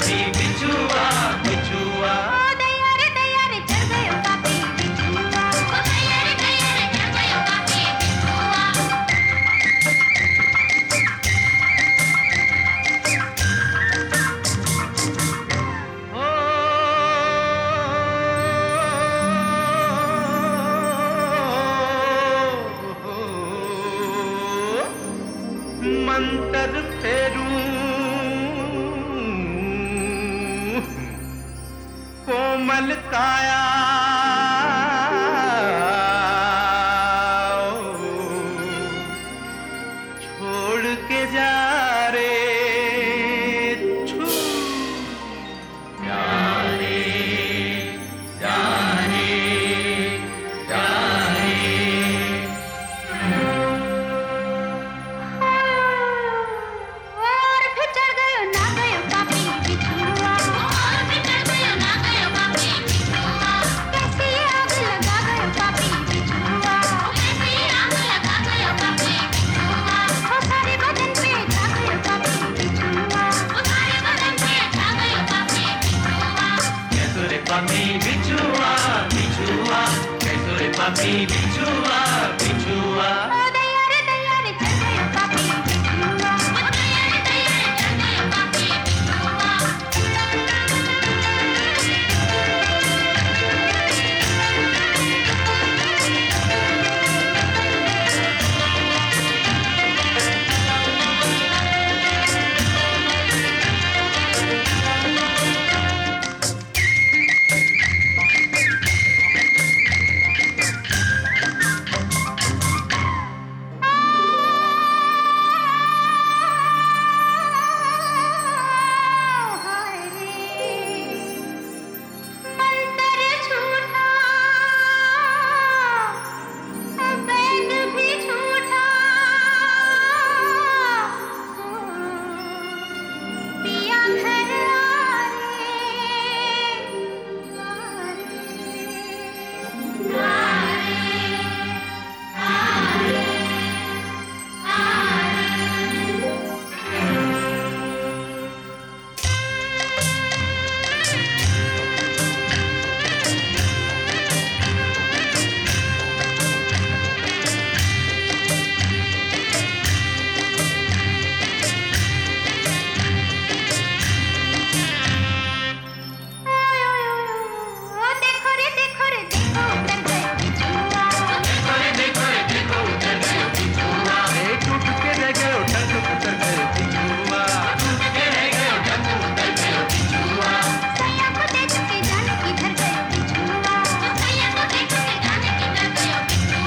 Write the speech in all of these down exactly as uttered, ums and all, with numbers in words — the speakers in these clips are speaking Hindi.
पापी बिछुआ बिछुआ। ओ दैया रे दैया रे चढ़ गयो पापी बिछुआ। ओ दैया रे दैया रे चढ़ गयो पापी बिछुआ। मंतर फेरूं कोमल काया छोड़ के जा रे छू जा रे जा रे जा रे। और फिर चढ़ गयो ना गयो पापी बिछुआ। और फिर चढ़ गयो ना गयो पापी बिछुआ। कैसी आग लगा गयो पापी बिछुआ। कैसी आग लगा गयो पापी बिछुआ। ओ सारे बदन पे छा गयो पापी बिछुआ। ओ सारे बदन पे छा गयो पापी बिछुआ। कैसो रे पापी बिछुआ बिछुआ कैसो रे पापी बिछुआ बिछुआ। ओ दैया रे दैया रे चढ़ गयो पापी बिछुआ। ओ दैया रे दैया रे चढ़ गयो पापी बिछुआ।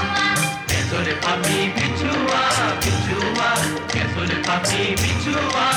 Papi bichua, bichua, कैसो रे पापी बिछुआ